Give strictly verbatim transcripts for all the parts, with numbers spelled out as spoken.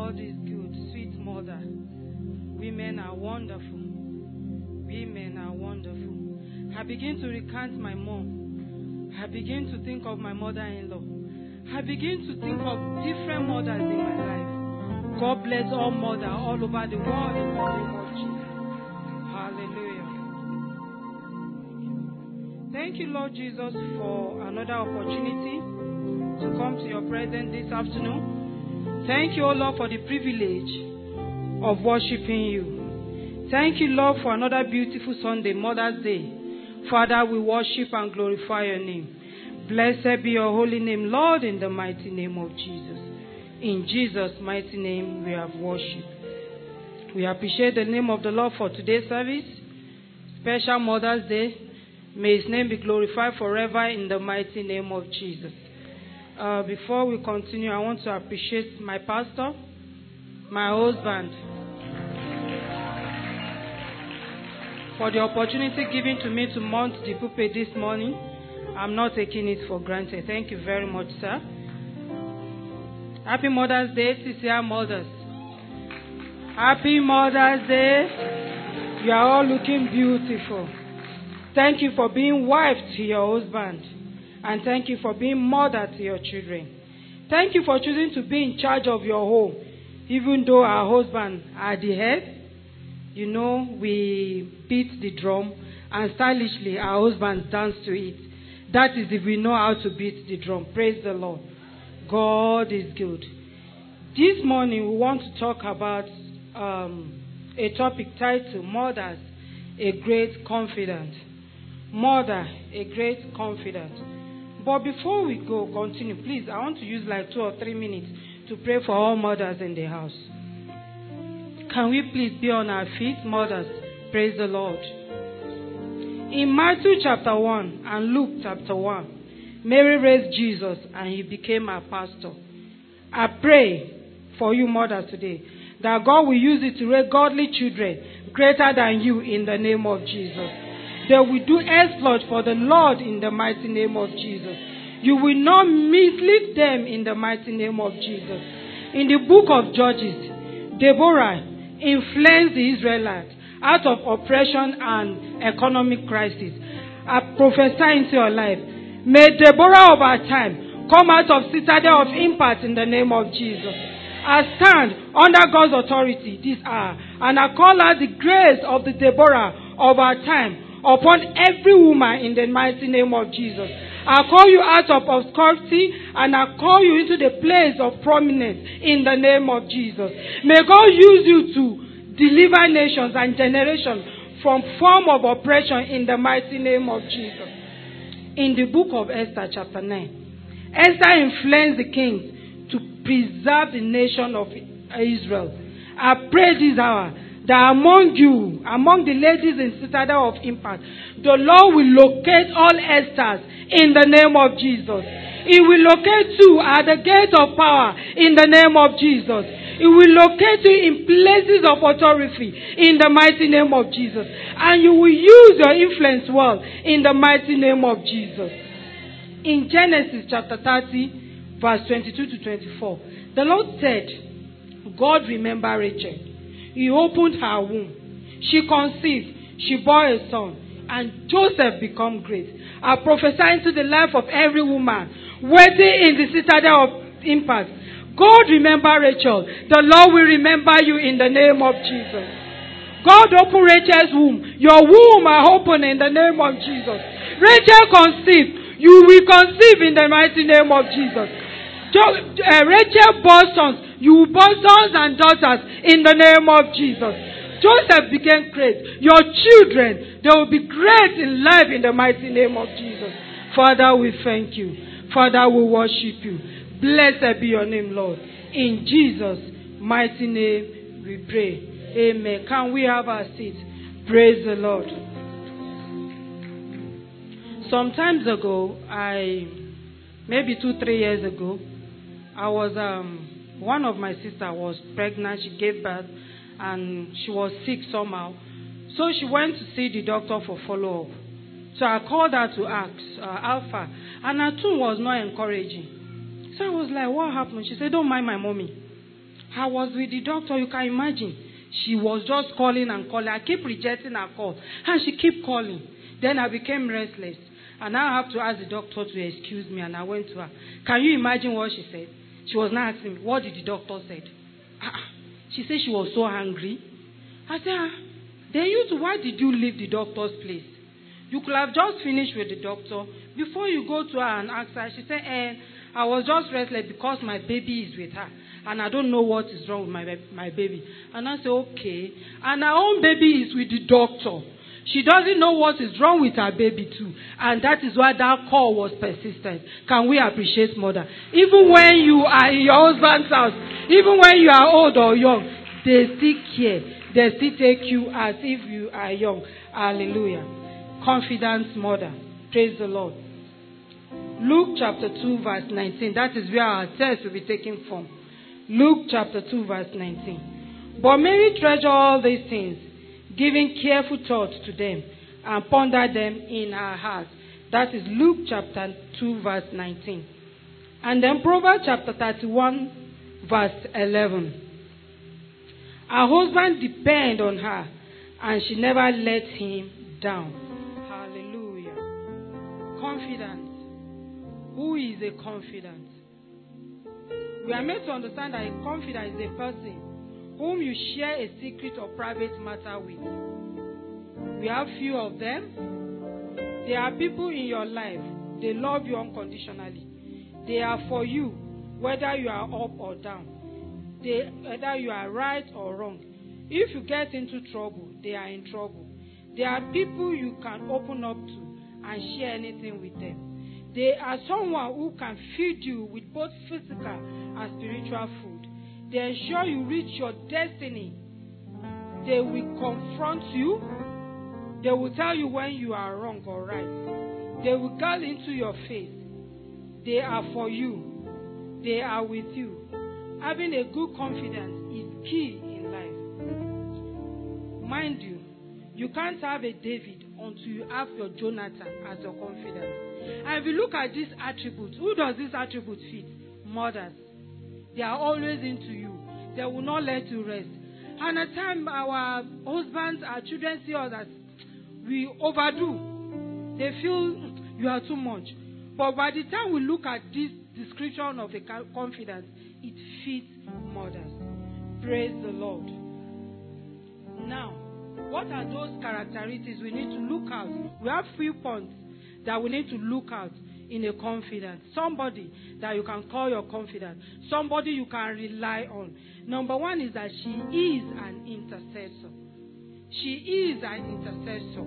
God is good. Sweet mother. Women are wonderful. Women are wonderful. I begin to recount my mom. I begin to think of my mother-in-law. I begin to think of different mothers in my life. God bless all mothers all over the world in the name of Jesus. Hallelujah. Thank you, Lord Jesus, for another opportunity to come to your presence this afternoon. Thank you, O Lord, for the privilege of worshiping you. Thank you, Lord, for another beautiful Sunday, Mother's Day. Father, we worship and glorify your name. Blessed be your holy name, Lord, in the mighty name of Jesus. In Jesus' mighty name, we have worship. We appreciate the name of the Lord for today's service. Special Mother's Day. May his name be glorified forever in the mighty name of Jesus. Uh, before we continue, I want to appreciate my pastor, my husband, for the opportunity given to me to mount the pulpit this morning. I'm not taking it for granted. Thank you very much, sir. Happy Mother's Day, C C R mothers. Happy Mother's Day. You are all looking beautiful. Thank you for being wife to your husband. And thank you for being mother to your children. Thank you for choosing to be in charge of your home. Even though our husbands are the head, you know, we beat the drum and stylishly our husbands dance to it. That is if we know how to beat the drum. Praise the Lord. God is good. This morning we want to talk about um, a topic titled Mothers, a Great Confidant. Mother, a Great Confidant. But before we go, continue, please, I want to use like two or three minutes to pray for all mothers in the house. Can we please be on our feet, mothers? Praise the Lord. In Matthew chapter one and Luke chapter one, Mary raised Jesus and he became our pastor. I pray for you mothers today that God will use it to raise godly children greater than you in the name of Jesus. They will do exploit for the Lord in the mighty name of Jesus. You will not mislead them in the mighty name of Jesus. In the book of Judges, Deborah influenced the Israelites out of oppression and economic crisis. I prophesy into your life. May Deborah of our time come out of citadel of impact in the name of Jesus. I stand under God's authority this hour, and I call out the grace of the Deborah of our time upon every woman in the mighty name of Jesus. I call you out of obscurity and I call you into the place of prominence in the name of Jesus. May God use you to deliver nations and generations from form of oppression in the mighty name of Jesus. In the book of Esther chapter nine, Esther influenced the kings to preserve the nation of Israel. I pray this hour that among you, among the ladies in Citadel of Impact, the Lord will locate all Esthers in the name of Jesus. He will locate you at the gate of power in the name of Jesus. He will locate you in places of authority in the mighty name of Jesus. And you will use your influence well in the mighty name of Jesus. In Genesis chapter thirty, verse twenty-two to twenty-four, the Lord said, God remembered Rachel. He opened her womb. She conceived. She bore a son. And Joseph became great. I prophesy into the life of every woman waiting in the citadel of impact. God remember Rachel. The Lord will remember you in the name of Jesus. God open Rachel's womb. Your womb are open in the name of Jesus. Rachel conceived. You will conceive in the mighty name of Jesus. Jo- uh, Rachel bore sons. You will bear sons and daughters in the name of Jesus. Joseph became great. Your children, they will be great in life in the mighty name of Jesus. Father, we thank you. Father, we worship you. Blessed be your name, Lord. In Jesus' mighty name we pray. Amen. Can we have our seat? Praise the Lord. Some times ago, I, maybe two, three years ago, I was, um, one of my sisters was pregnant. She gave birth and she was sick somehow. So she went to see the doctor for follow-up. So I called her to ask, uh, Alpha, and her tone was not encouraging. So I was like, what happened? She said, don't mind my mommy. I was with the doctor, you can imagine. She was just calling and calling. I keep rejecting her call. And she keep calling. Then I became restless. And now I have to ask the doctor to excuse me. And I went to her. Can you imagine what she said? She was now asking me, what did the doctor say? Ah, she said she was so angry. I said, ah, then you too, why did you leave the doctor's place? You could have just finished with the doctor. Before you go to her and ask her, she said, eh, I was just restless because my baby is with her. And I don't know what is wrong with my, my baby. And I said, okay. And her own baby is with the doctor. She doesn't know what is wrong with her baby too. And that is why that call was persistent. Can we appreciate mother? Even when you are in your husband's house, even when you are old or young, they still care. They still take you as if you are young. Hallelujah. Confident mother. Praise the Lord. Luke chapter two verse nineteen. That is where our text will be taken from. Luke chapter two verse nineteen. But Mary treasured all these things, giving careful thought to them, and pondered them in her heart. That is Luke chapter two verse nineteen. And then Proverbs chapter thirty-one verse eleven. Her husband depended on her, and she never let him down. Hallelujah. Confidence. Who is a confidant? We are made to understand that a confidant is a person whom you share a secret or private matter with. We have few of them. There are people in your life, they love you unconditionally. They are for you, whether you are up or down. They, whether you are right or wrong. If you get into trouble, they are in trouble. There are people you can open up to and share anything with them. They are someone who can feed you with both physical and spiritual food. They ensure you reach your destiny. They will confront you. They will tell you when you are wrong or right. They will guard into your face. They are for you. They are with you. Having a good confidence is key in life. Mind you, you can't have a David until you have your Jonathan as your confidence. And if you look at these attributes, who does these attributes fit? Mothers. They are always into you. They will not let you rest. And at times, our husbands, our children see us as we overdo. They feel you are too much. But by the time we look at this description of the confidence, it fits mothers. Praise the Lord. Now, what are those characteristics we need to look out? We have few points that we need to look out in a confidant. Somebody that you can call your confidant. Somebody you can rely on. Number one is that she is an intercessor. She is an intercessor.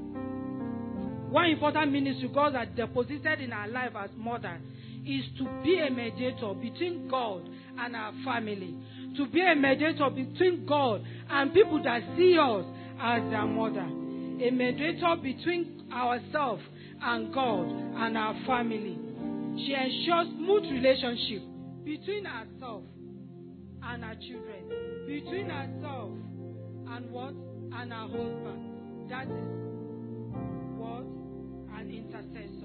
One important ministry God has deposited in our life as mother is to be a mediator between God and our family. To be a mediator between God and people that see us as their mother. A mediator between ourselves and God and our family. She ensures smooth relationship between ourselves and our children. Between ourselves and what? And our husband. That is what? An intercessor.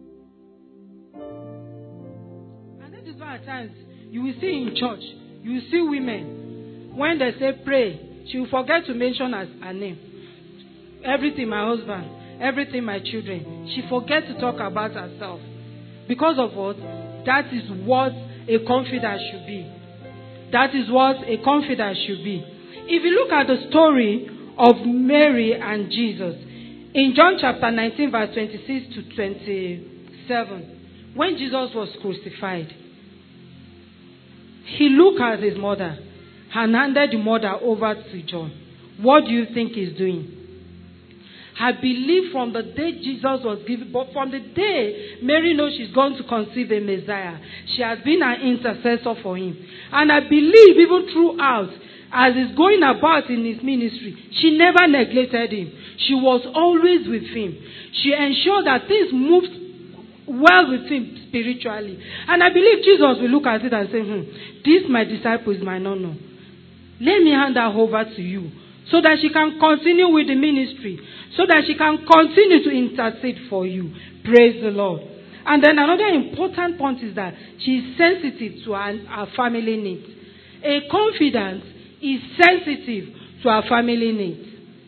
And that is why at times you will see in church, you will see women, when they say pray, she will forget to mention as her name. Everything my husband, everything my children. She forgets to talk about herself. Because of what? That is what a confidant should be. That is what a confidant should be. If you look at the story of Mary and Jesus, in John chapter nineteen, verse twenty-six to twenty-seven, when Jesus was crucified, he looked at his mother and handed the mother over to John. What do you think he's doing? I believe from the day Jesus was given, but from the day Mary knows she's going to conceive a Messiah, she has been an intercessor for him. And I believe even throughout, as he's going about in his ministry, she never neglected him. She was always with him. She ensured that things moved well with him spiritually. And I believe Jesus will look at it and say, hmm, this my disciple is my no-no. Let me hand her over to you so that she can continue with the ministry, so that she can continue to intercede for you. Praise the Lord. And then another important point is that she is sensitive to her, her family needs. A confidant is sensitive to her family needs.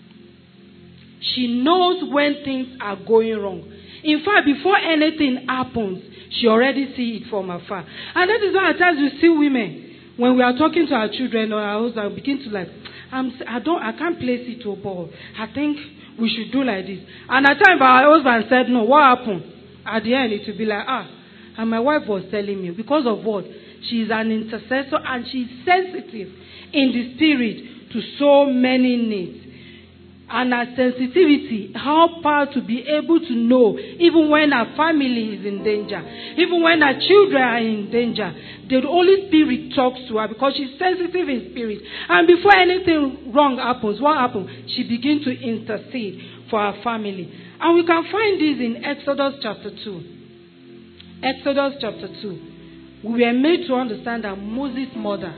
She knows when things are going wrong. In fact, before anything happens, she already sees it from afar. And that is why at times we see women, when we are talking to our children or our husband, begin to like, I'm, I don't, I can't place it to a ball. I think we should do like this. And at times our husband said, no, what happened? At the end, it will be like, ah, and my wife was telling me, because of what? She is an intercessor and she is sensitive in the spirit to so many needs. And her sensitivity help her to be able to know, even when her family is in danger, even when her children are in danger, the Holy Spirit talks to her because she's sensitive in spirit. And before anything wrong happens, what happens? She begins to intercede for her family. And we can find this in Exodus chapter two. Exodus chapter two. We were made to understand that Moses' mother,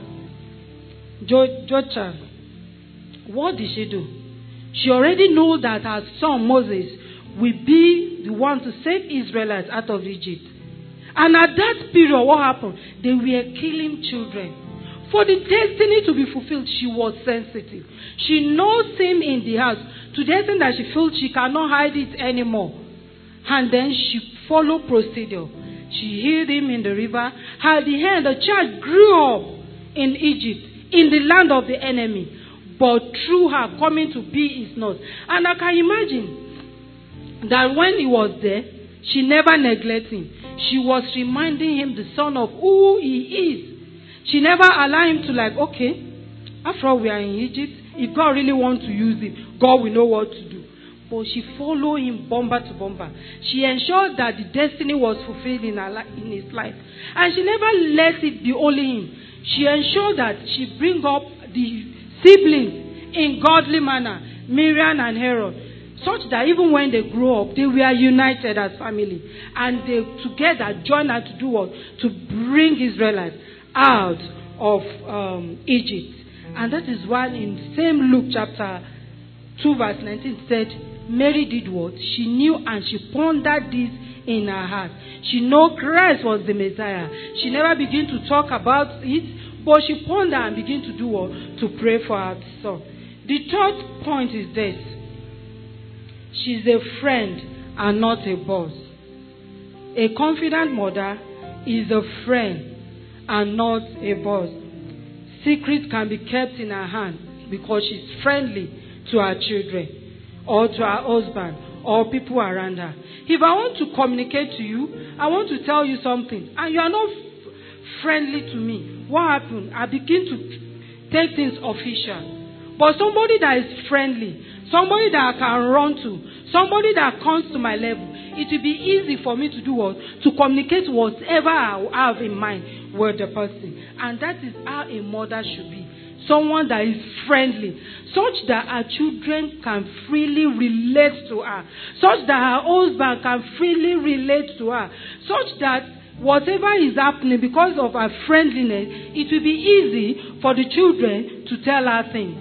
jo- Jochebed, what did she do? She already knew that her son Moses will be the one to save Israelites out of Egypt. And at that period, what happened? They were killing children. For the destiny to be fulfilled, she was sensitive. She knows him in the house to the extent that she feels she cannot hide it anymore. And then she followed procedure. She hid him in the river. At the end, the child grew up in Egypt, in the land of the enemy. But through her coming to be his nurse. And I can imagine that when he was there, she never neglected him. She was reminding him the son of who he is. She never allowed him to like, okay, after all we are in Egypt, if God really wants to use him, God will know what to do. But she followed him bomber to bomber. She ensured that the destiny was fulfilled in, her li- in his life. And she never let it be only him. She ensured that she bring up the siblings in godly manner, Miriam and Aaron, such that even when they grow up, they were united as family. And they together joined her to do what? To bring Israelites out of um, Egypt. And that is why in same Luke chapter two verse nineteen said, Mary did what? She knew and she pondered this in her heart. She knew Christ was the Messiah. She never began to talk about it, but she pondered and began to do what? To pray for her son. The third point is this. She's a friend and not a boss. A confident mother is a friend and not a boss. Secrets can be kept in her hand because she's friendly to her children or to her husband or people around her. If I want to communicate to you, I want to tell you something, and you are not f- friendly to me, what happened? I begin to take things official. But somebody that is friendly, somebody that I can run to, somebody that comes to my level, it will be easy for me to do what? To communicate whatever I have in mind with the person. And that is how a mother should be. Someone that is friendly, such that her children can freely relate to her, such that her husband can freely relate to her, such that whatever is happening because of her friendliness, it will be easy for the children to tell her things.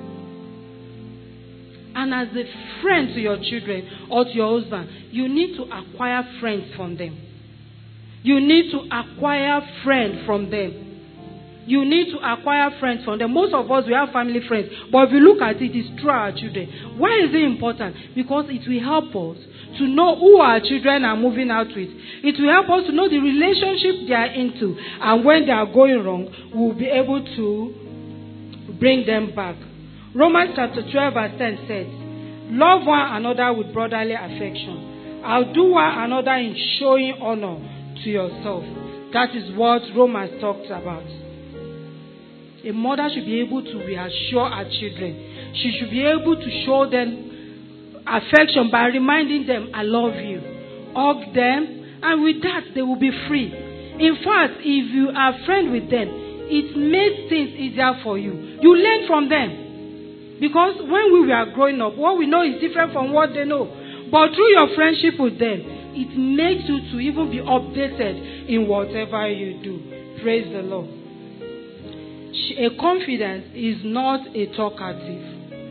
And as a friend to your children or to your husband, you need to acquire friends from them. You need to acquire friends from them. You need to acquire friends from them. Most of us, we have family friends. But if you look at it, it's through our children. Why is it important? Because it will help us to know who our children are moving out with. It will help us to know the relationship they are into. And when they are going wrong, we will be able to bring them back. Romans chapter twelve verse ten says, love one another with brotherly affection. Outdo one another in showing honor to yourself. That is what Romans talks about. A mother should be able to reassure her children. She should be able to show them affection by reminding them, I love you. Hug them, and with that, they will be free. In fact, if you are friends with them, it makes things easier for you. You learn from them. Because when we were growing up, what we know is different from what they know. But through your friendship with them, it makes you to even be updated in whatever you do. Praise the Lord. A confidence is not a talkative.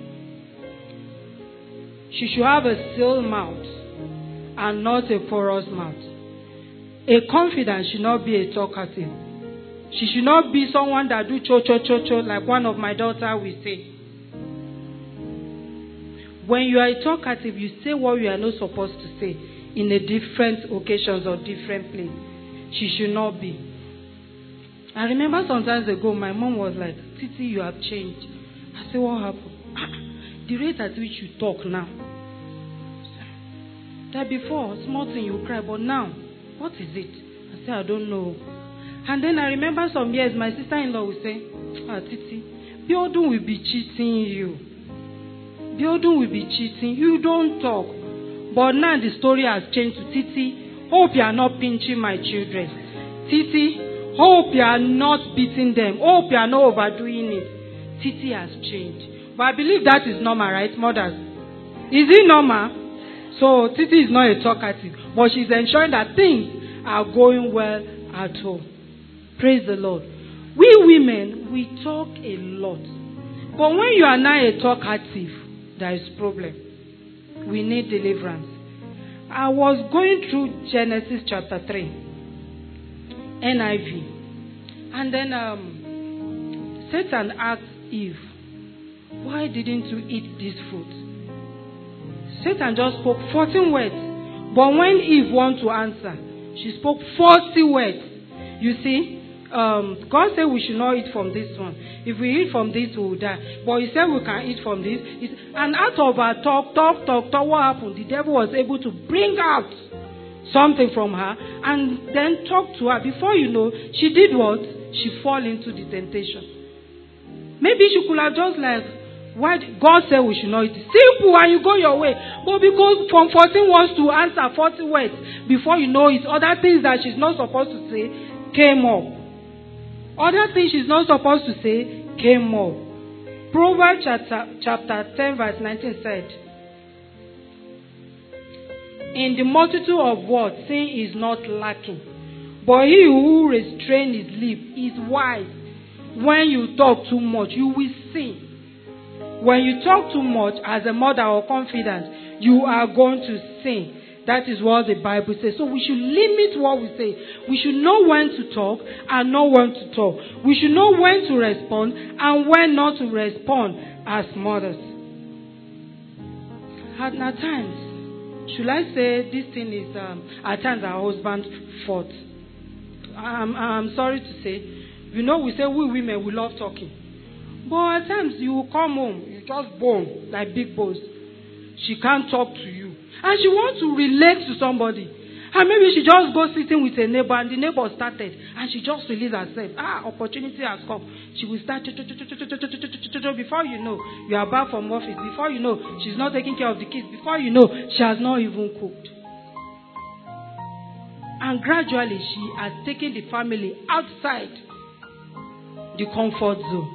She should have a still mouth and not a porous mouth. A confidence should not be a talkative. She should not be someone that do cho cho cho cho like one of my daughter will say. When you are talkative, you say what you are not supposed to say in a different occasions or different place. She should not be. I remember sometimes ago, my mom was like, Titi, you have changed. I said, what happened? The rate at which you talk now. That before, small thing you cry, but now, what is it? I said, I don't know. And then I remember some years, my sister-in-law would say, ah, Titi, Biodun will be cheating you. Biodun will be cheating. You don't talk. But now the story has changed to Titi. Hope you are not pinching my children. Titi, hope you are not beating them. Hope you are not overdoing it. Titi has changed. But I believe that is normal, right, mothers? Is it normal? So Titi is not a talkative. But she's ensuring that things are going well at home. Praise the Lord. We women, we talk a lot. But when you are not a talkative, there is problem. We need deliverance. I was going through Genesis chapter three, N I V. And then um, Satan asked Eve, why didn't you eat this fruit? Satan just spoke fourteen words. But when Eve wanted to answer, she spoke forty words. You see? Um, God said we should not eat from this one. If we eat from this, we will die. But He said we can eat from this. And out of her talk, talk, talk, talk, what happened? The devil was able to bring out something from her and then talk to her. Before you know, she did what? She fall into the temptation. Maybe she could have just like, why God said we should not eat it. Simple, and you go your way. But because from fourteen words to answer forty words, before you know it, other things that she's not supposed to say came up. Other things she's not supposed to say came up. Proverbs chapter, chapter ten verse nineteen said, in the multitude of words, sin is not lacking. But he who restrains his lip is wise. When you talk too much, you will sin. When you talk too much as a mother or confidant, you are going to sin. That is what the Bible says. So we should limit what we say. We should know when to talk and know when to talk. We should know when to respond and when not to respond as mothers. At, at times, should I say this thing is um, at times our husband's fault? I'm, I'm sorry to say. You know, we say we women, we love talking. But at times you will come home, you just bone like big bones. She can't talk to you. And she wants to relate to somebody. And maybe she just goes sitting with a neighbor and the neighbor started and she just released herself. Ah, opportunity has come. She will start. Before you know, you are back from office. Before you know, she's not taking care of the kids. Before you know, she has not even cooked. And gradually she has taken the family outside the comfort zone.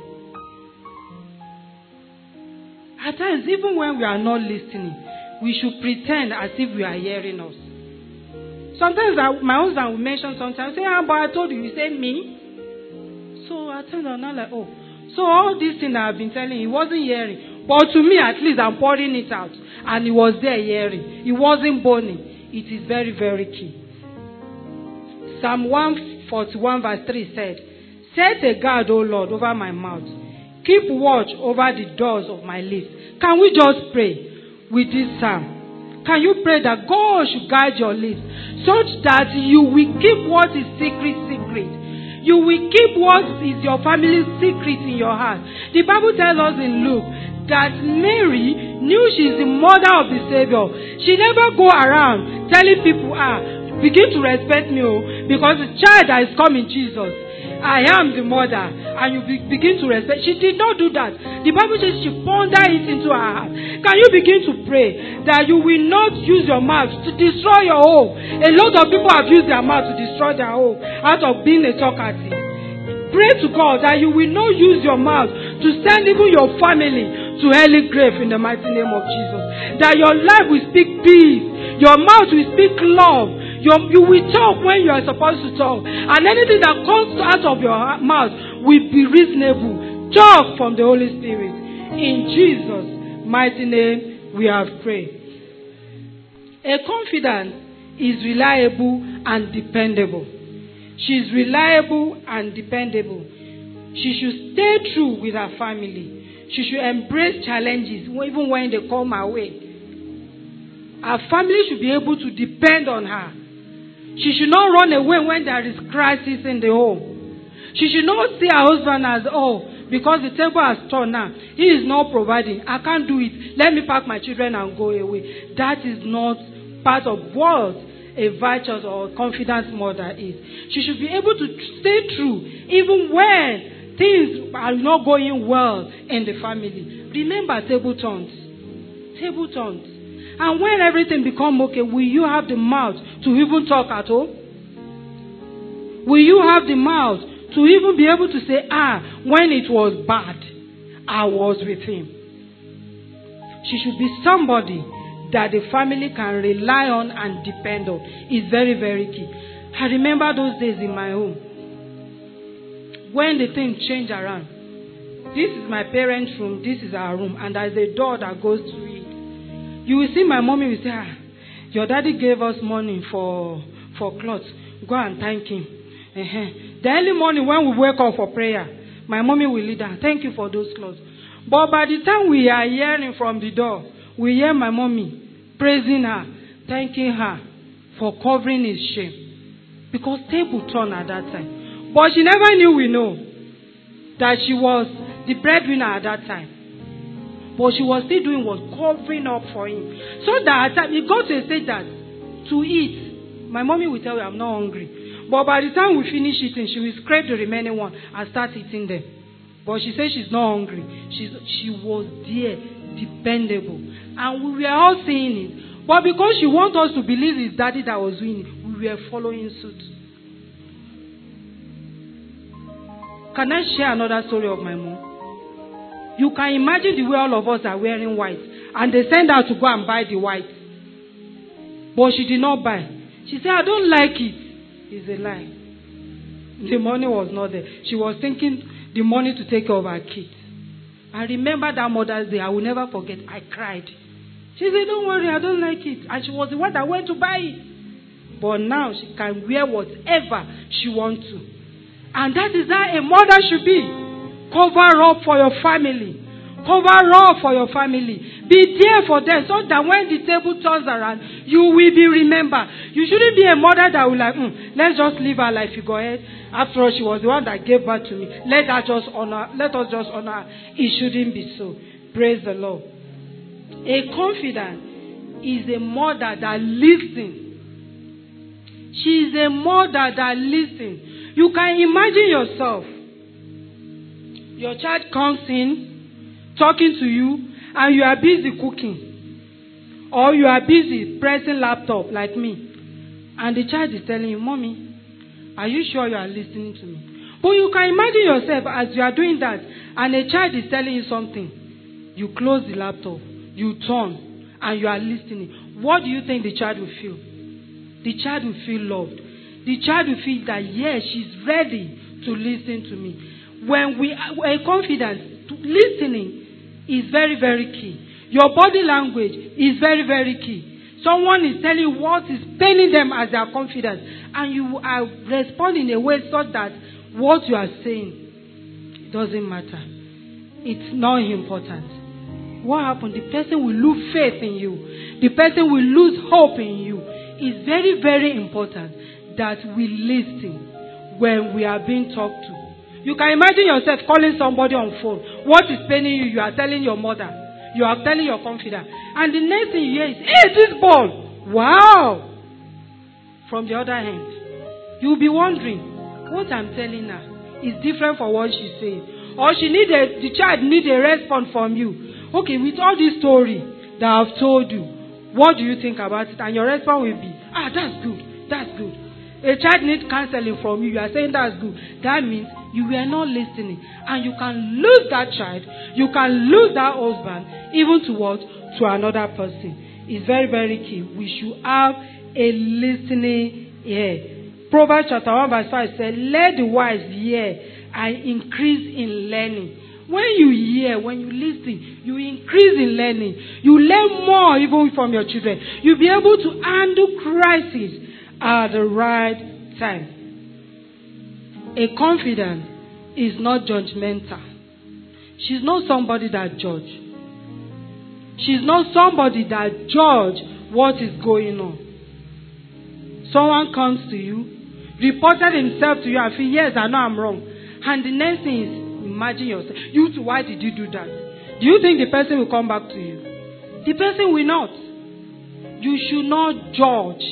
At times, even when we are not listening, we should pretend as if we are hearing us. Sometimes I, my husband will mention sometimes, say, ah, but I told you, you say me. So I tell them, not like, oh. So all these things I have been telling you, he wasn't hearing. But to me, at least, I'm pouring it out. And he was there hearing. He wasn't boning. It is very, very key. Psalm one forty-one verse three said, set a guard, O Lord, over my mouth. Keep watch over the doors of my lips. Can we just pray with this psalm? Can you pray that God should guide your lips such that you will keep what is secret secret? You will keep what is your family's secret in your heart. The Bible tells us in Luke that Mary knew she's the mother of the Savior. She never go around telling people, ah, begin to respect me because the child that is coming, Jesus. I am the mother, and you be, begin to respect. She did not do that. The Bible says she pondered it into her heart. Can you begin to pray that you will not use your mouth to destroy your home? A lot of people have used their mouth to destroy their home out of being a talkative. Pray to God that you will not use your mouth to send even your family to early grave in the mighty name of Jesus. That your life will speak peace. Your mouth will speak love. You, you will talk when you are supposed to talk. And anything that comes out of your mouth will be reasonable. Talk from the Holy Spirit. In Jesus' mighty name we have prayed. A confidant is reliable and dependable. She's reliable and dependable. She should stay true with her family. She should embrace challenges even when they come her way. Her family should be able to depend on her. She should not run away when there is crisis in the home. She should not see her husband as, oh, because the table has turned now, he is not providing. I can't do it. Let me pack my children and go away. That is not part of what a virtuous or confident mother is. She should be able to stay true even when things are not going well in the family. Remember table turns. Table turns. And when everything becomes okay, will you have the mouth to even talk at all? Will you have the mouth to even be able to say, ah, when it was bad, I was with him? She should be somebody that the family can rely on and depend on. It's very, very key. I remember those days in my home when the things change around. This is my parents' room, this is our room, and there's a door that goes to it. You will see my mommy will say, ah, your daddy gave us money for for clothes. Go and thank him. Uh-huh. The early morning when we wake up for prayer, my mommy will lead her. Thank you for those clothes. But by the time we are hearing from the door, we hear my mommy praising her, thanking her for covering his shame. Because table turned at that time. But she never knew we know that she was the breadwinner at that time. But she was still doing what? Covering up for him. So that it got to a stage that to eat, my mommy will tell you, I'm not hungry. But by the time we finish eating, she will scrape the remaining one and start eating them. But she says she's not hungry. She's, she was there, dependable. And we were all seeing it. But because she wants us to believe it's daddy that was doing it, we were following suit. Can I share another story of my mom? You can imagine the way all of us are wearing white. And they send her to go and buy the white. But she did not buy. She said, I don't like it. It's a lie. The money was not there. She was thinking the money to take care of her kids. I remember that Mother's Day. I will never forget. I cried. She said, don't worry, I don't like it. And she was the one that went to buy it. But now she can wear whatever she wants to. And that is how a mother should be. Cover up for your family. Cover up for your family. Be there for them so that when the table turns around, you will be remembered. You shouldn't be a mother that will like, mm, let's just live her life. You go ahead. After all, she was the one that gave birth to me. Let her just honor. Let us just honor. It shouldn't be so. Praise the Lord. A confidant is a mother that listens. She is a mother that listens. You can imagine yourself. Your child comes in, talking to you, and you are busy cooking. Or you are busy pressing laptop like me. And the child is telling you, Mommy, are you sure you are listening to me? But you can imagine yourself as you are doing that, and a child is telling you something. You close the laptop, you turn, and you are listening. What do you think the child will feel? The child will feel loved. The child will feel that, yes, she's ready to listen to me. When we are confident, listening is very, very key. Your body language is very, very key. Someone is telling you what is paining them as they are confident, and you are responding in a way so that what you are saying, it doesn't matter. It's not important. What happened? The person will lose faith in you. The person will lose hope in you. It's very, very important that we listen when we are being talked to. You can imagine yourself calling somebody on phone. What is paining you? You are telling your mother. You are telling your confidant. And the next thing you hear is, hey, this ball. Wow. From the other hand, you'll be wondering, what I'm telling her is different from what she's saying. Or she need a, the child needs a response from you. Okay, with all this story that I've told you, what do you think about it? And your response will be, ah, that's good. That's good. A child needs counseling from you. You are saying that's good. That means you were not listening. And you can lose that child. You can lose that husband. Even to what? To another person. It's very, very key. We should have a listening ear. Proverbs chapter one verse five says, let the wise hear and increase in learning. When you hear, when you listen, you increase in learning. You learn more even from your children. You'll be able to handle crisis at the right time. A confidant is not judgmental. She's not somebody that judge. She's not somebody that judge what is going on. Someone comes to you, reported himself to you, and feel, yes, I know I'm wrong. And the next thing is, imagine yourself. You too, why did you do that? Do you think the person will come back to you? The person will not. You should not judge.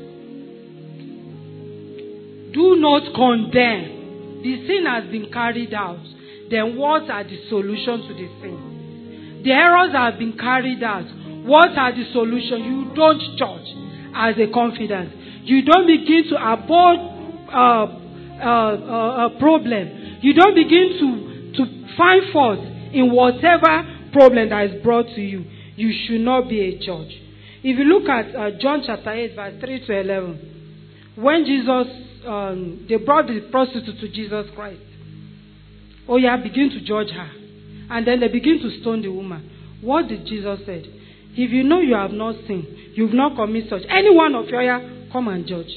Do not condemn. The sin has been carried out. Then what are the solutions to the sin? The errors have been carried out. What are the solutions? You don't judge as a confidant. You don't begin to abort uh, uh, uh, a problem. You don't begin to, to find fault in whatever problem that is brought to you. You should not be a judge. If you look at uh, John chapter eight, verse three to eleven, when Jesus, um, they brought the prostitute to Jesus Christ. Oh yeah, begin to judge her. And then they begin to stone the woman. What did Jesus say? If you know you have not sinned, you've not committed such, any one of you, yeah, come and judge.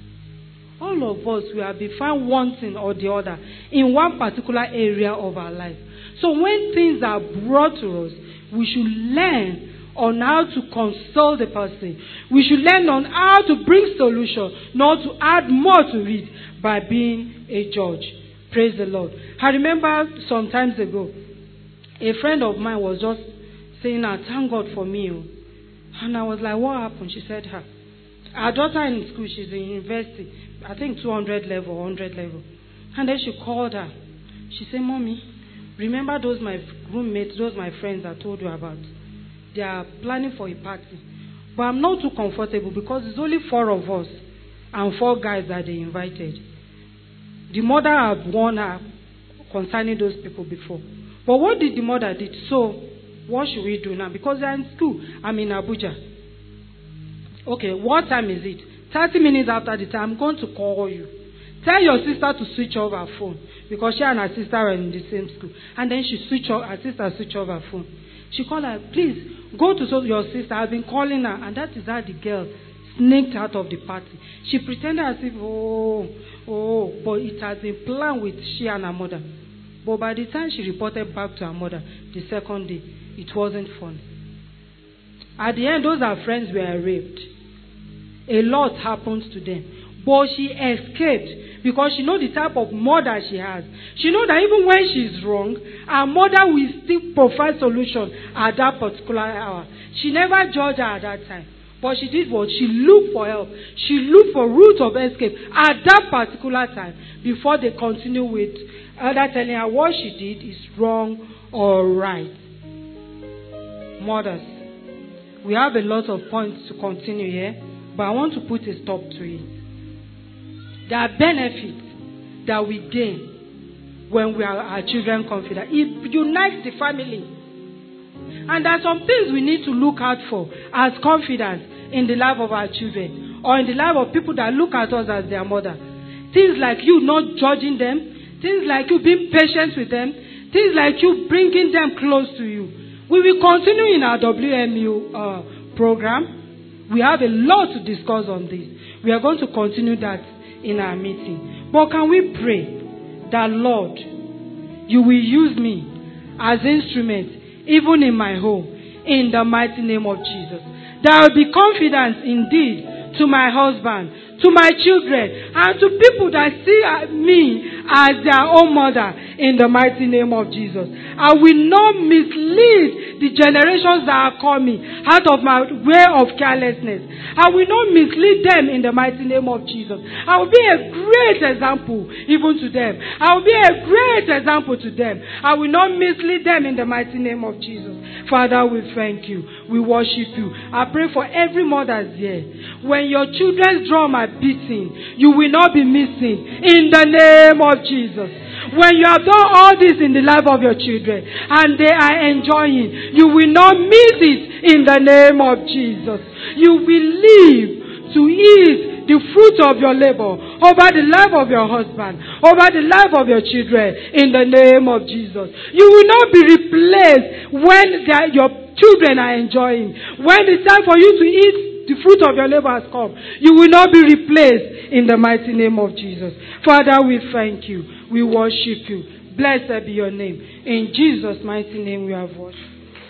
All of us, we have been found one thing or the other in one particular area of our life. So when things are brought to us, we should learn on how to console the person. We should learn on how to bring solution, not to add more to it by being a judge. Praise the Lord. I remember some times ago, a friend of mine was just saying, "I thank God for me." And I was like, "What happened?" She said, her, her daughter in school, she's in university, I think two hundred level, one hundred level. And then she called her. She said, "Mommy, remember those my roommates, those my friends I told you about? They are planning for a party. But I'm not too comfortable because it's only four of us and four guys that they invited. The mother had warned her concerning those people before. But what did the mother do? So, what should we do now? Because they're in school. I'm in Abuja. Okay, what time is it? thirty minutes after the time, I'm going to call you. Tell your sister to switch off her phone. Because she and her sister are in the same school. And then she switched off, her sister switched off her phone. She called her, "Please, go to your sister. I've been calling her." And that is how the girl sneaked out of the party. She pretended as if, oh, oh, but it has been planned with she and her mother. But by the time she reported back to her mother the second day, it wasn't fun. At the end, those her friends were raped. A lot happened to them. But she escaped because she knows the type of mother she has. She knows that even when she's wrong, her mother will still provide solution at that particular hour. She never judged her at that time. But she did what? She looked for help. She looked for route of escape at that particular time before they continue with other telling her what she did is wrong or right. Mothers, we have a lot of points to continue here, but I want to put a stop to it. There are benefits that we gain when we are our children confident. It unites the family. And there are some things we need to look out for as confidence in the life of our children or in the life of people that look at us as their mother. Things like you not judging them, things like you being patient with them, things like you bringing them close to you. We will continue in our W M U uh, program. We have a lot to discuss on this. We are going to continue that in our meeting. But can we pray that, Lord, you will use me as instrument even in my home, in the mighty name of Jesus. There will be confidence indeed to my husband, to my children, and to people that see me as their own mother, in the mighty name of Jesus. I will not mislead the generations that are coming out of my way of carelessness. I will not mislead them in the mighty name of Jesus. I will be a great example even to them. I will be a great example to them. I will not mislead them in the mighty name of Jesus. Father, we thank you. We worship you. I pray for every mother here. When your children's drum are beating, you will not be missing in the name of Jesus. When you have done all this in the life of your children and they are enjoying, you will not miss it in the name of Jesus. You will live to eat the fruit of your labor over the life of your husband, over the life of your children, in the name of Jesus. You will not be replaced when your children are enjoying. When it's time for you to eat The fruit of your labor has come. You will not be replaced in the mighty name of Jesus. Father, we thank you. We worship you. Blessed be your name. In Jesus' mighty name we have worshiped.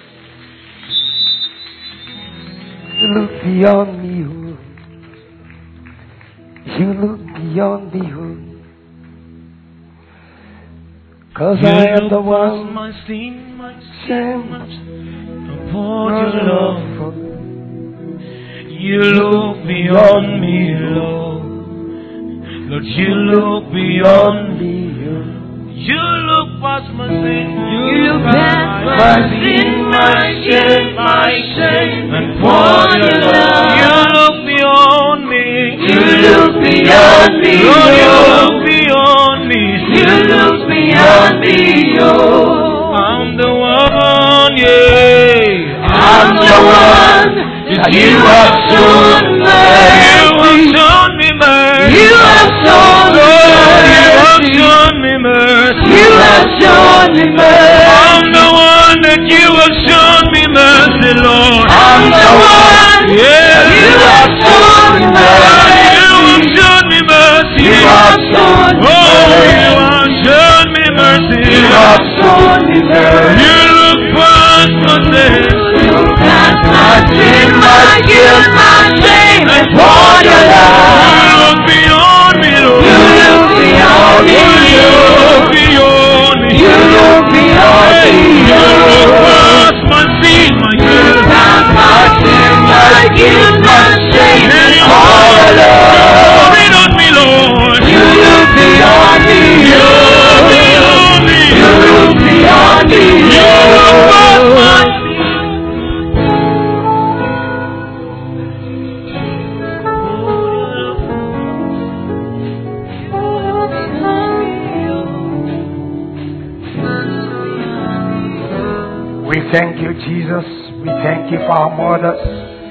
You look beyond me, oh. You look beyond me, oh. 'Cause I am the one. My sin, my sin, upon your love for me. You look beyond me, Lord. Lord, you look beyond me. You look past my sin. You look past my sin, my shame, my shame, and pour your love. You look beyond me. You look beyond me. Lord, you look beyond me. You look beyond me, oh. I'm the one, yeah. I'm the one that you have shown mercy. You have shown me mercy. You have shown me mercy. You have shown me mercy. You have shown me mercy. I'm the one that you have shown me mercy, Lord. I'm the one. Yeah. You have shown me mercy. You have shown me mercy. You have shown me mercy. Oh, you have shown me mercy. You have shown me mercy. You look past my sin. You look past my sin, my guilt, my shame, and pour your love. You look beyond me, Lord. You look beyond me. You look beyond me. You look beyond me. You look past my sin, my guilt. You past my sin, my guilt, my shame, and pour your love. Beyond me, Lord. You look beyond me. You look beyond me. You look beyond me. You look past my sin. We thank you, Jesus. We thank you for our mothers.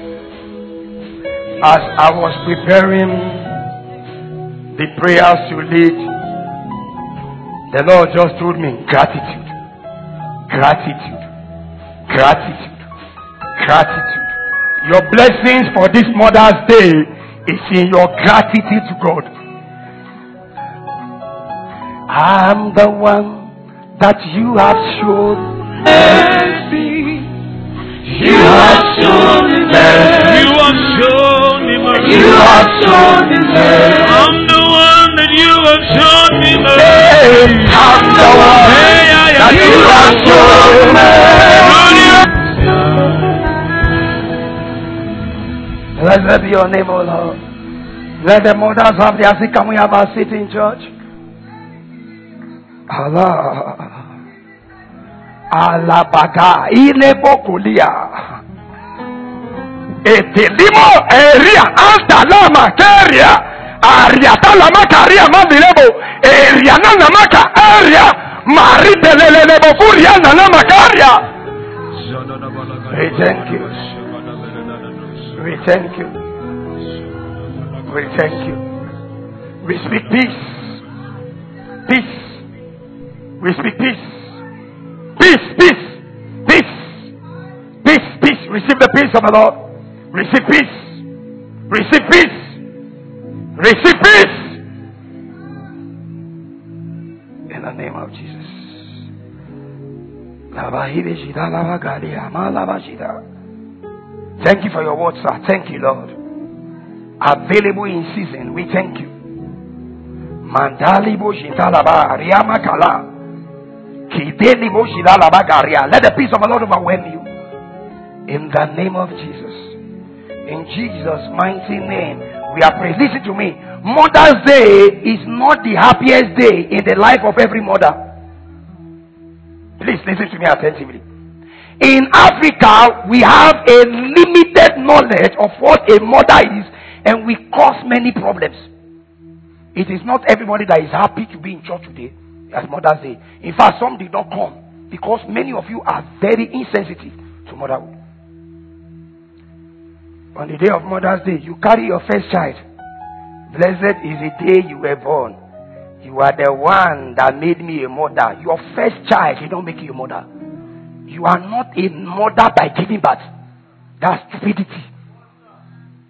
As I was preparing the prayers to lead, the Lord just told me, gratitude, gratitude, gratitude, gratitude. Your blessings for this Mother's Day is in your gratitude to God. I'm the one that you have shown mercy. You have shown me mercy. You have shown me mercy. You have shown me mercy. I'm the one that you have shown me mercy. Hey, I'm the one hey, I, that you, you have shown me mercy. Blessed be your name, O Lord. Let the mothers have their seat. Can we have our seat in church? Allah. Alabaga ilebokulia etelimo area andalama keria ariata lama karia mandilebo area nana maka area maritelelebo kuria nana makaria. We thank you. We thank you. We thank you. We speak peace. Peace. We speak peace. Peace, peace, peace, peace, peace. Receive the peace of the Lord. Receive peace. Receive peace. Receive peace. In the name of Jesus. Thank you for your word, sir. Thank you, Lord. Available in season. We thank you. Mandali Boshitalaba Riamakala. Let the peace of the Lord overwhelm you. In the name of Jesus. In Jesus' mighty name, we are praying. Listen to me. Mother's Day is not the happiest day in the life of every mother. Please listen to me attentively. In Africa, we have a limited knowledge of what a mother is, and we cause many problems. It is not everybody that is happy to be in church today as Mother's Day. In fact, some did not come because many of you are very insensitive to motherhood. On the day of Mother's Day, you carry your first child. Blessed is the day you were born. You are the one that made me a mother. Your first child did not make you a mother. You are not a mother by giving birth. That's stupidity.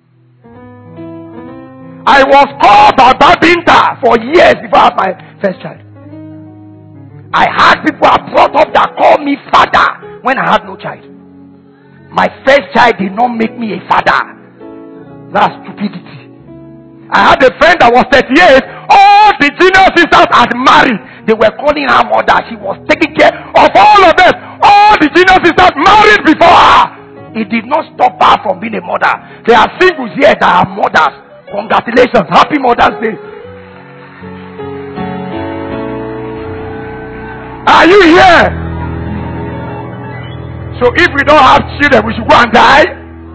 I was called Baba Binta for years before I had my first child. I had people I brought up that called me father when I had no child. My first child did not make me a father. That's stupidity. I had a friend that was thirty-eight. All the junior sisters had married. They were calling her mother. She was taking care of all of them. All the junior sisters married before her. It did not stop her from being a mother. There are singles here that are mothers. Congratulations. Happy Mother's Day. Are you here? So if we don't have children, we should go and die.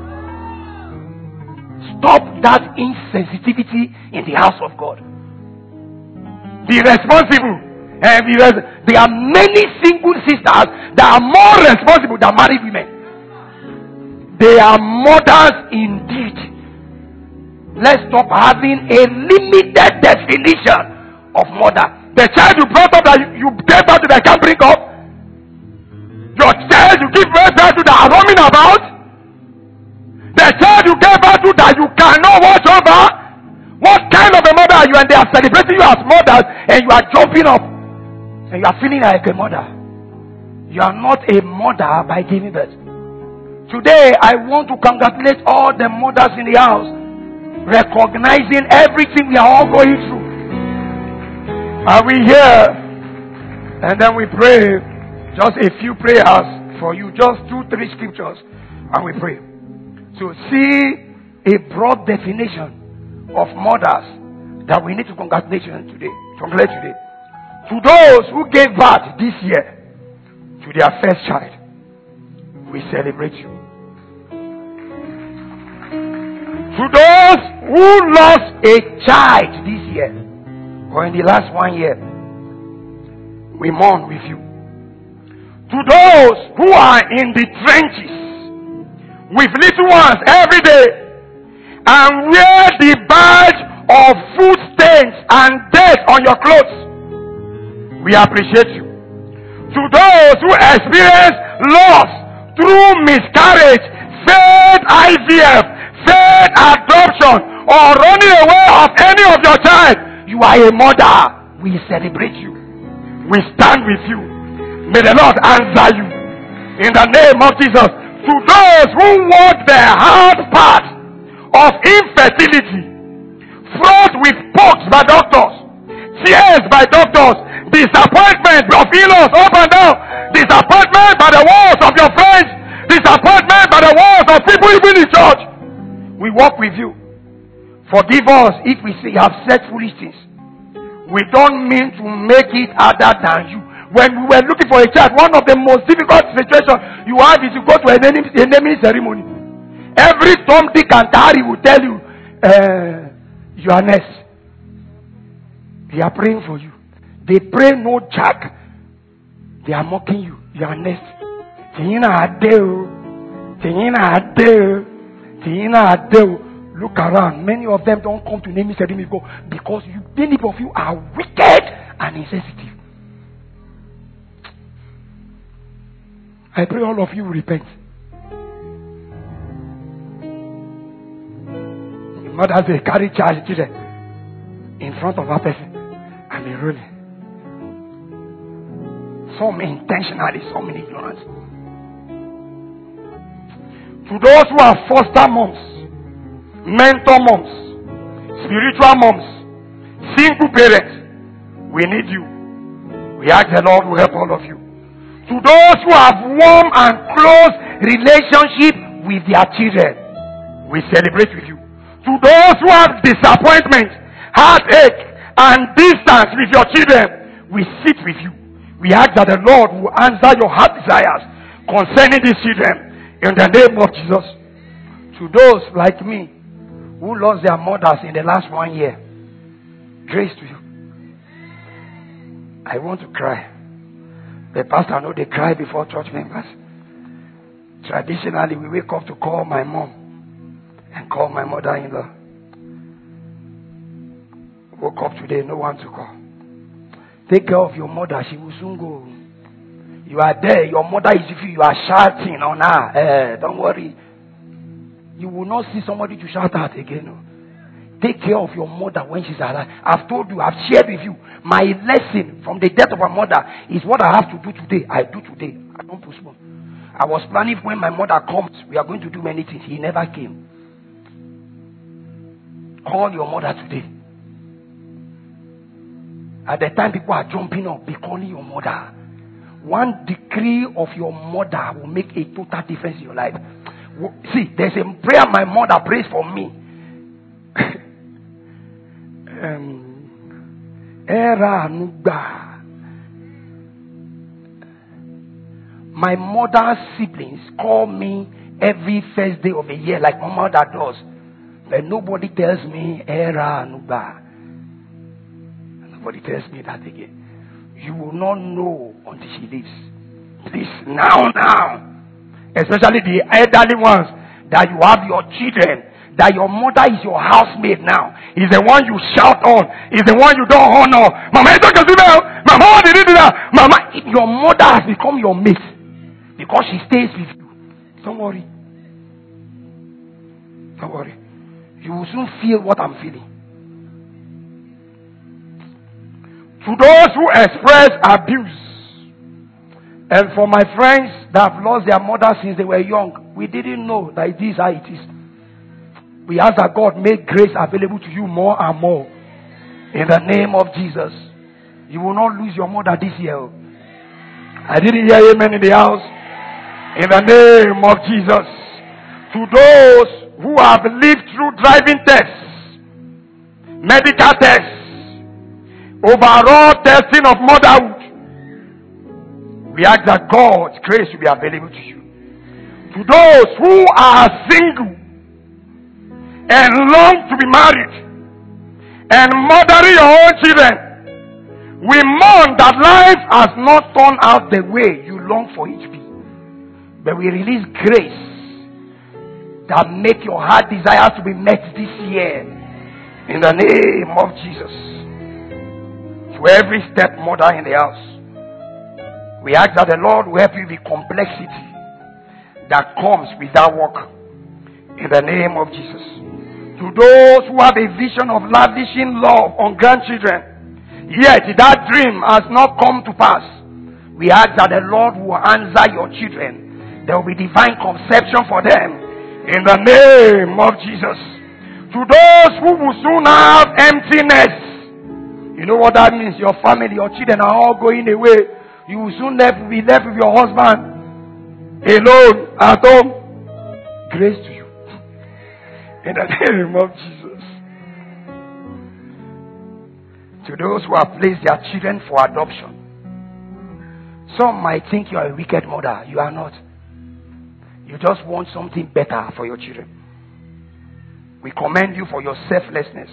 Stop that insensitivity in the house of God. Be responsible. And be res- there are many single sisters that are more responsible than married women. They are mothers indeed. Let's stop having a limited definition of mother. The child you brought up that you, you gave birth to that can't bring up. Your child you give birth to that are roaming about. The child you gave birth to that you cannot watch over. What kind of a mother are you? And they are celebrating you as mothers, and you are jumping up, and you are feeling like a mother. You are not a mother by giving birth. Today, I want to congratulate all the mothers in the house, recognizing everything we are all going through. Are we here? And then we pray just a few prayers for you, just two, three scriptures, and we pray. So see a broad definition of mothers that we need to congratulate today. Congratulate today. To those who gave birth this year to their first child, we celebrate you. To those who lost a child this year or in the last one year, we mourn with you. To those who are in the trenches with little ones every day and wear the badge of food stains and dirt on your clothes, we appreciate you. To those who experience loss through miscarriage, failed I V F, failed adoption, or running away of any of your child, you are a mother. We celebrate you. We stand with you. May the Lord answer you in the name of Jesus. To those who want the hard part of infertility, fraud with pokes by doctors, tears by doctors, disappointment of in-laws up and down, disappointment by the walls of your friends, disappointment by the walls of people even in church. We walk with you. Forgive us if we say have said foolish things. We don't mean to make it other than you. When we were looking for a child, one of the most difficult situations you have is to go to a naming, a naming ceremony. Every Tom, Dick, and Harry will tell you, uh, you are next. They are praying for you. They pray no jack. They are mocking you. You are next. Look around. Many of them don't come to naming ceremony because you, many of you are wicked and insensitive. I pray all of you will repent. Mothers, they carry child children in front of a person and they rolling. Some intentionally, some ignorant. To those who are foster moms, mentor moms, spiritual moms, single parents, we need you. We ask the Lord to help all of you. To those who have warm and close relationship with their children, we celebrate with you. To those who have disappointment, heartache, and distance with your children, we sit with you. We ask that the Lord will answer your heart desires concerning these children in the name of Jesus. To those like me who lost their mothers in the last one year, grace to you. I want to cry. The pastor know they cry before church members. Traditionally, we wake up to call my mom and call my mother-in-law. Woke up today, no one to call. Take care of your mother, she will soon go. You are there, your mother is with you, you are shouting on her. Eh, don't worry. You will not see somebody to shout at again. No. take care of your mother when she's alive. I've told you, I've shared with you. My lesson from the death of my mother is what I have to do today. I do today. I don't postpone. I was planning when my mother comes, we are going to do many things. He never came. Call your mother today. At the time people are jumping up, be calling your mother. One decree of your mother will make a total difference in your life. See, there's a prayer my mother prays for me. um, Era Nuba. My mother's siblings call me every first day of the year, like my mother does. But nobody tells me Era Nuba. Nobody tells me that again. You will not know until she leaves. Please, now, now. Especially the elderly ones, that you have your children, that your mother is your housemaid now. Is the one you shout on. Is the one you don't honor. Mama, you don't see that. Mama, did you do that? Mama, your mother has become your mate because she stays with you. Don't worry. Don't worry. You will soon feel what I'm feeling. To those who express abuse, and for my friends that have lost their mother since they were young, we didn't know that it is how it is. We ask that God make grace available to you more and more. In the name of Jesus. You will not lose your mother this year. I didn't hear amen in the house. In the name of Jesus. To those who have lived through driving tests, medical tests, overall testing of motherhood, we ask that God's grace will be available to you. To those who are single and long to be married and mothering your own children, we mourn that life has not turned out the way you long for it to be. But we release grace that make your heart desire to be met this year. In the name of Jesus. To every stepmother in the house, we ask that the Lord will help you with complexity that comes with that work. In the name of Jesus. To those who have a vision of lavishing love on grandchildren, yet that dream has not come to pass, we ask that the Lord will answer your children. There will be divine conception for them. In the name of Jesus. To those who will soon have emptiness, you know what that means? Your family, your children are all going away. You will soon left, be left with your husband alone at home. Grace to you. In the name of Jesus. To those who have placed their children for adoption. Some might think you are a wicked mother. You are not. You just want something better for your children. We commend you for your selflessness.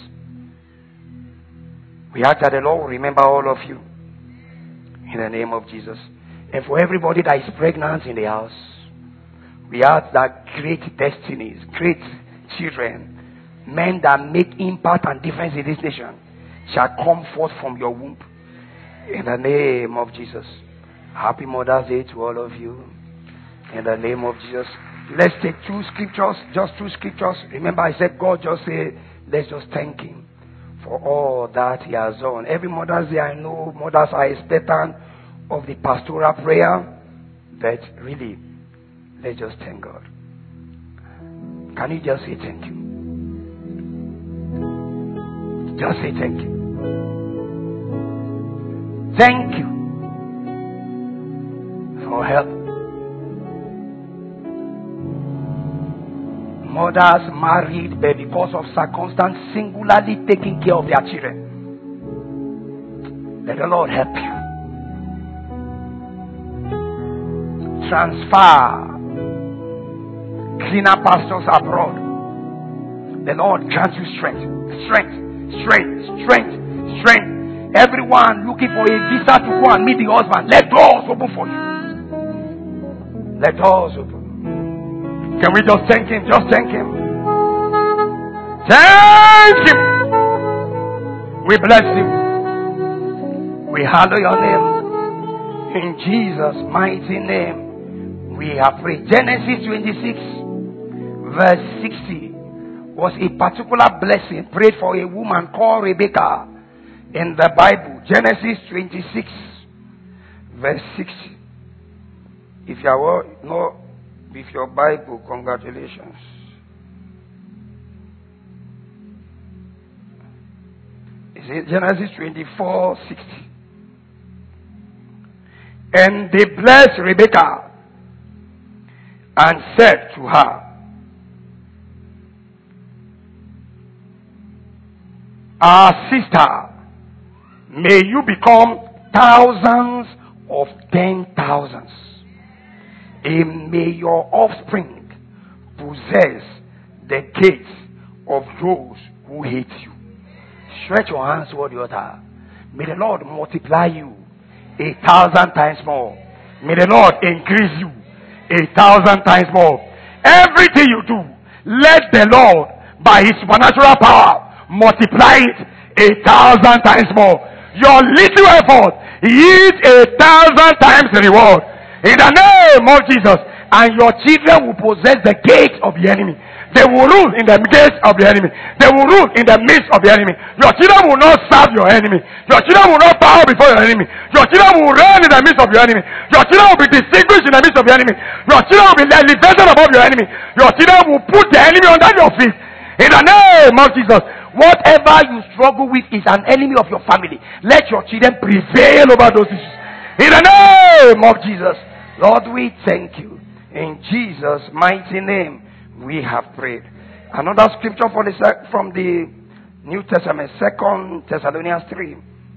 We ask that the Lord will remember all of you. In the name of Jesus. And for everybody that is pregnant in the house, we ask that great destinies, great children, men that make impact and difference in this nation, shall come forth from your womb. In the name of Jesus. Happy Mother's Day to all of you. In the name of Jesus. Let's take two scriptures, just two scriptures. Remember I said God just said, let's just thank Him for all that He has done. Every Mother's Day, I know mothers are expectant of the pastoral prayer, but really, let's just thank God. Can you just say thank you? Just say thank you. Thank you for help. Mothers married, but because of circumstance, singularly taking care of their children. Let the Lord help you. Transfer cleaner pastors abroad. The Lord grant you strength, strength, strength, strength, strength. Everyone looking for a visa to go and meet the husband, let doors open for you. Let doors open. Can we just thank Him? Just thank Him. Thank Him. We bless Him. We hallow your name. In Jesus' mighty name, we have prayed. Genesis twenty-six, verse sixty. was a particular blessing prayed for a woman called Rebecca in the Bible. Genesis twenty-six, verse six. If you are not with your Bible, congratulations. It's Genesis twenty-four, sixty. And they blessed Rebekah and said to her, our sister, may you become thousands of ten thousands, and may your offspring possess the gates of those who hate you. Stretch your hands toward the altar. May the Lord multiply you a thousand times more. May the Lord increase you a thousand times more. Everything you do, let the Lord, by His supernatural power, multiply it a thousand times more. Your little effort yields a thousand times the reward. In the name of Jesus. And your children will possess the gates of the enemy. They will rule in the gates of the enemy. They will rule in the midst of the enemy. Your children will not serve your enemy. Your children will not bow before your enemy. Your children will reign in the midst of your enemy. Your children will be distinguished in the midst of your enemy. Your children will be elevated above your enemy. Your children will put the enemy under your feet. In the name of Jesus. Whatever you struggle with is an enemy of your family. Let your children prevail over those issues. In the name of Jesus. Lord, we thank you. In Jesus' mighty name, we have prayed. Another scripture for the, from the New Testament, Second Thessalonians three.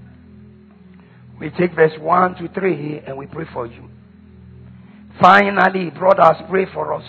We take verse one to three and we pray for you. Finally, brothers, pray for us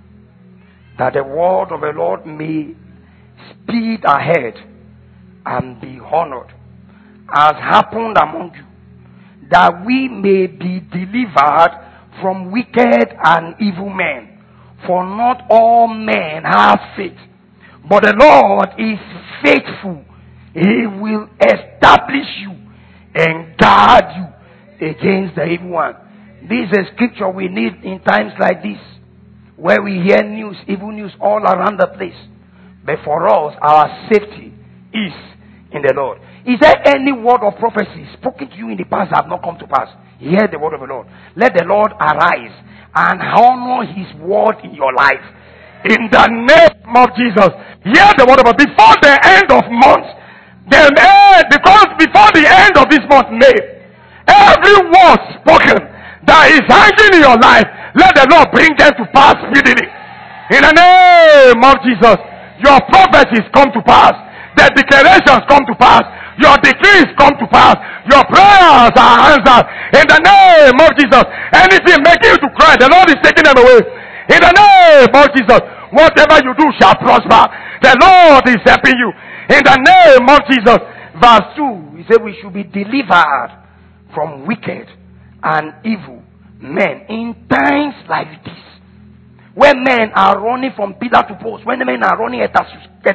that the word of the Lord may speed ahead and be honored, as happened among you, that we may be delivered from wicked and evil men. For not all men have faith, but the Lord is faithful. He will establish you and guard you against the evil one. This is a scripture we need in times like this, where we hear news, evil news all around the place. But for us, our safety is in the Lord. Is there any word of prophecy spoken to you in the past that have not come to pass? Hear the word of the Lord. Let the Lord arise and honor His word in your life. In the name of Jesus. Hear the word of God. Before the end of month, the, because before the end of this month, May, every word spoken that is hanging in your life, let the Lord bring them to pass speedily. In the name of Jesus. Your prophecies come to pass. The declarations come to pass. Your decrees come to pass. Your prayers are answered. In the name of Jesus. Anything making you to cry, the Lord is taking them away. In the name of Jesus. Whatever you do shall prosper. The Lord is helping you. In the name of Jesus. Verse two, he said we should be delivered from wicked and evil men in times like this. When men are running from pillar to post, when men are running at us,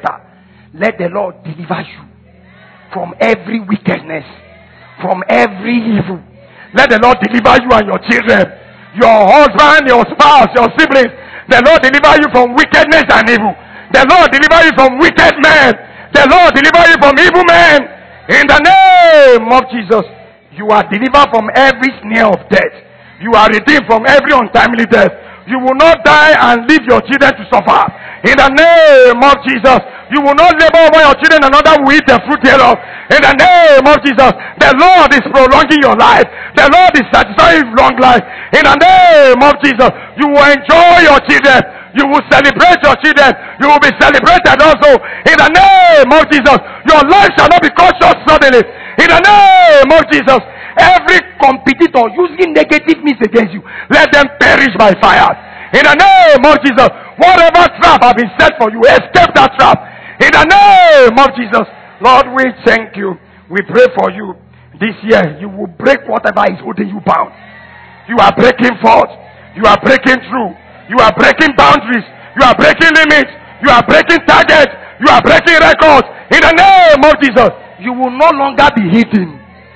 let the Lord deliver you from every wickedness, from every evil. Let the Lord deliver you and your children, your husband, your spouse, your siblings. The Lord deliver you from wickedness and evil. The Lord deliver you from wicked men. The Lord deliver you from evil men. In the name of Jesus, you are delivered from every snare of death. You are redeemed from every untimely death. You will not die and leave your children to suffer. In the name of Jesus, you will not labor over your children, another will eat the fruit thereof. In the name of Jesus, the Lord is prolonging your life. The Lord is satisfying long life. In the name of Jesus, you will enjoy your children. You will celebrate your children. You will be celebrated also. In the name of Jesus, your life shall not be cut short suddenly. In the name of Jesus, every competitor using negative means against you, let them perish by fire. In the name of Jesus, whatever trap has been set for you, escape that trap. In the name of Jesus, Lord, we thank you. We pray for you. This year, you will break whatever is holding you bound. You are breaking forth. You are breaking through. You are breaking boundaries. You are breaking limits. You are breaking targets. You are breaking records. In the name of Jesus, you will no longer be hidden.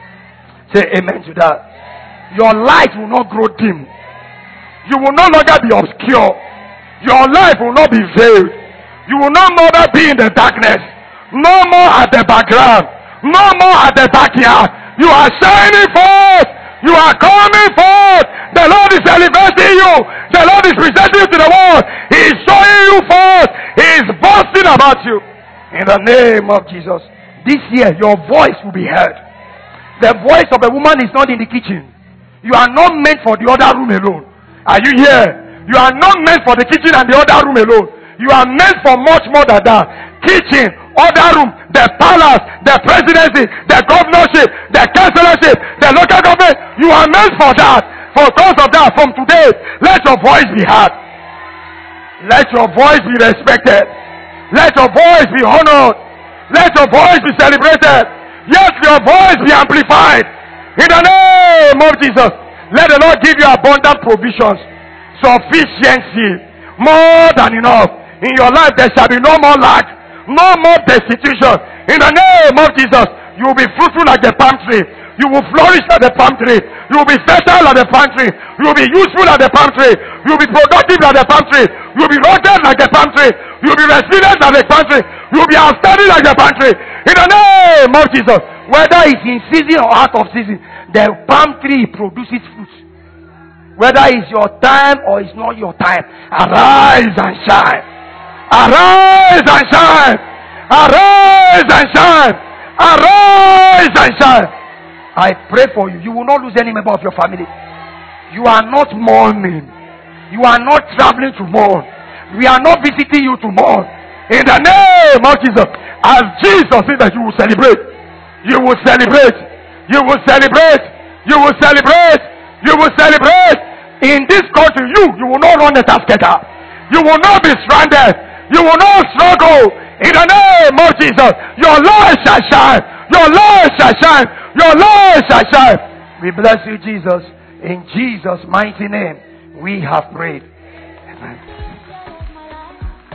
Say amen to that. Your light will not grow dim. You will no longer be obscure. Your life will not be veiled. You will no longer be in the darkness. No more at the background. No more at the backyard. You are shining forth. You are coming forth. The Lord is elevating you. The Lord is presenting you to the world. He is showing you forth. He is boasting about you. In the name of Jesus. This year, your voice will be heard. The voice of a woman is not in the kitchen. You are not meant for the other room alone. Are you here? You are not meant for the kitchen and the other room alone. You are meant for much more than that. Kitchen, other room, the palace, the presidency, the governorship, the councillorship, the local government. You are meant for that. For cause of that, from today, let your voice be heard. Let your voice be respected. Let your voice be honored. Let your voice be celebrated. Let your voice be amplified. In the name of Jesus, let the Lord give you abundant provisions, sufficiency, more than enough. In your life, there shall be no more lack, no more destitution. In the name of Jesus, you will be fruitful like the palm tree. You will flourish like the palm tree. You will be fertile like the palm tree. You will be useful like the palm tree. You will be productive like the palm tree. You will be rugged like the palm tree. You will be resilient like the palm tree. You will be outstanding like the palm tree. In the name of Jesus, whether it's in season or out of season, the palm tree produces fruit. Whether it's your time or it's not your time, arise and shine. Arise and shine. Arise and shine. Arise and shine. I pray for you. You will not lose any member of your family. You are not mourning. You are not traveling to mourn. We are not visiting you to mourn. In the name of Jesus, as Jesus said that you will celebrate. You will celebrate. You will celebrate. You will celebrate. You will celebrate. In this country, you, you will not run a tasketer. You will not be stranded. You will not struggle. In the name of Jesus, your light shall shine. Your light shall shine. Your light shall shine. We bless you, Jesus. In Jesus' mighty name, we have prayed. Amen.